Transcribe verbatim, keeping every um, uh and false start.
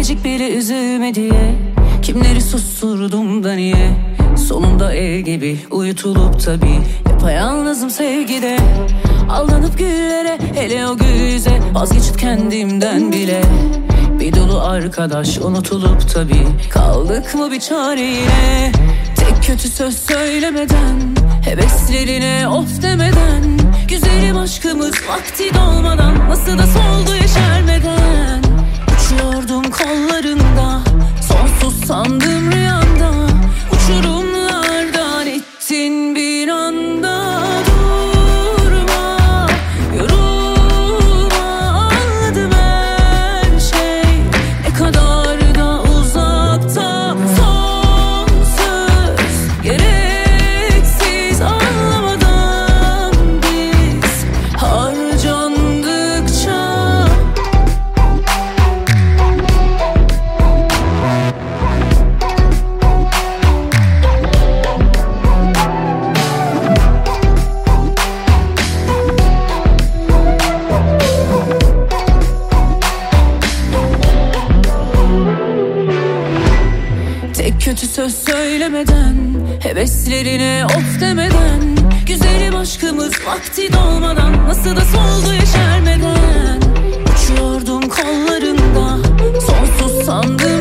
biricik bile üzülme diye. Kimleri susturdum da niye? Sonunda ev gibi uyutulup tabii yapayalnızım sevgide. Aldanıp güllere, hele o güze vazgeçip kendimden bile. Bir dolu arkadaş unutulup tabii kaldık mı bir çare yine? Tek kötü söz söylemeden, heveslerine of demeden, güzelim aşkımız vakti dolmadan nasıl da soldu yeşermeden. Uçuyordum kollarında, sonsuz sandım rüyanda, uçurumlardan ittin bir anda. Durma, yorulma, anladım her şey ne kadar da uzakta. Son söz gereksiz, anlamadan biz harcandıkça. Tek kötü söz söylemeden, heveslerine of demeden, güzelim aşkımız vakti dolmadan nasıl da soldu yeşermeden. Uçuyordum kollarında, sonsuz sandım